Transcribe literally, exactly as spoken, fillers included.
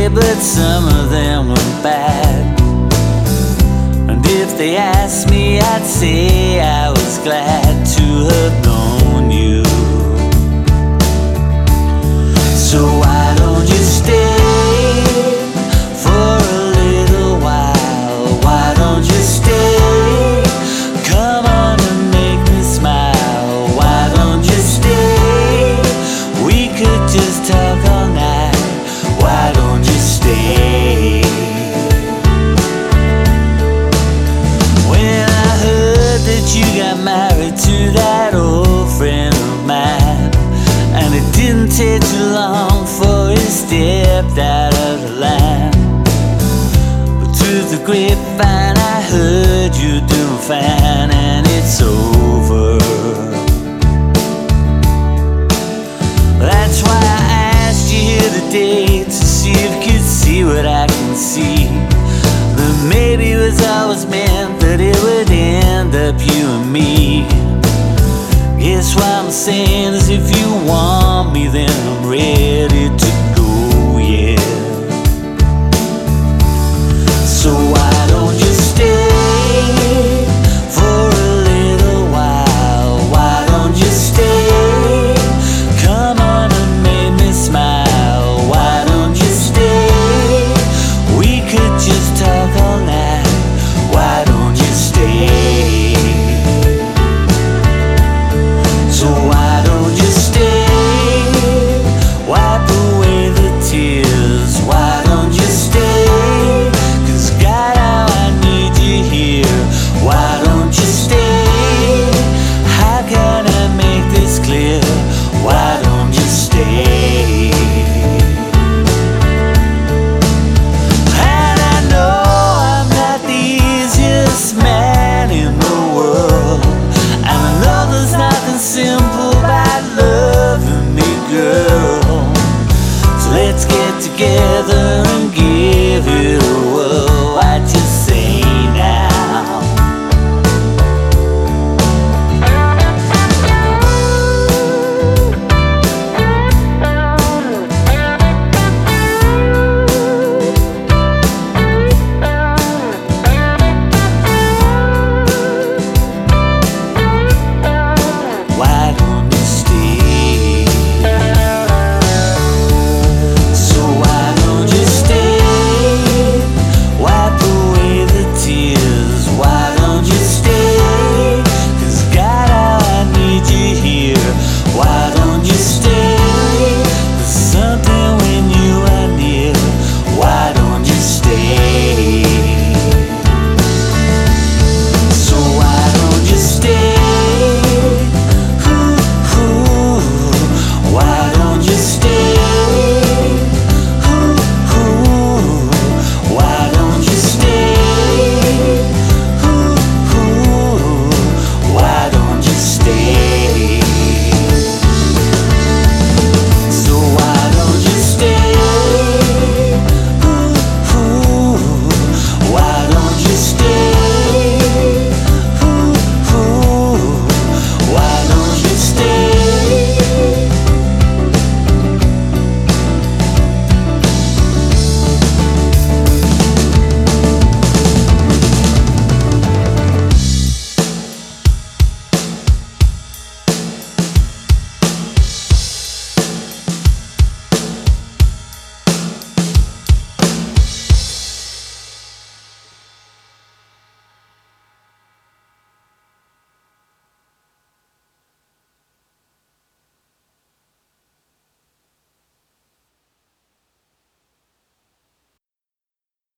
but some of them were bad. And if they asked me, I'd say I was glad to have known you. So why don't you stay for a little while? Why don't you stay? Come on and make me smile. Why don't you stay? We could just talk all night. Why don't you stay? When I heard that you got married to that old friend of mine, and it didn't take too long for he stepped out of the line. But through the grapevine I heard you doing fine, and it's over. That's why I asked you here today, to see if you could see what I can see. That maybe it was always meant that it would end up you and me. Guess what I'm saying is, if you want me, then I'm ready to go, yeah. So why don't you stay for a little while? Why don't you stay? Come on and make me smile. Why don't you stay? We could just talk all night. Why don't you stay? So why don't you stay? Wipe away the tears. Why don't you stay? 'Cause God, how I need you here. Why don't you stay? How can I make this clear? Why don't you stay? And I know I'm not the easiest man in the world, and I know there's nothing simple about loving me, girl. So let's get together and give